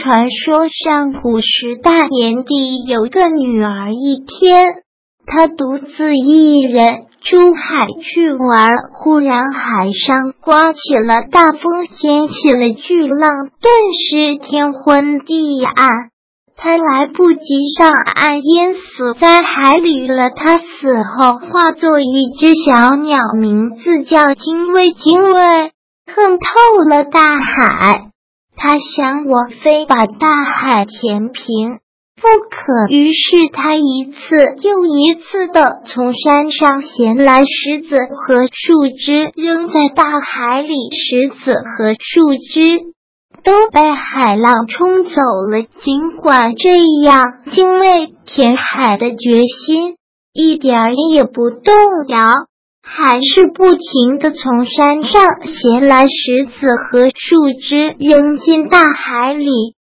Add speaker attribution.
Speaker 1: 传说上古时大炎帝有个女儿一天，他独自一人出海去玩，忽然海上刮起了大风，掀起了巨浪，顿时天昏地暗，他来不及上岸，淹死在海里了。他死后化作一只小鸟，名字叫精卫。精卫恨透了大海，他想我非把大海填平不可，于是他一次又一次地从山上衔来石子和树枝，扔在大海里，石子和树枝都被海浪冲走了。尽管这样，精卫填海的决心一点也不动摇，还是不停地从山上衔来石子和树枝扔进大海里。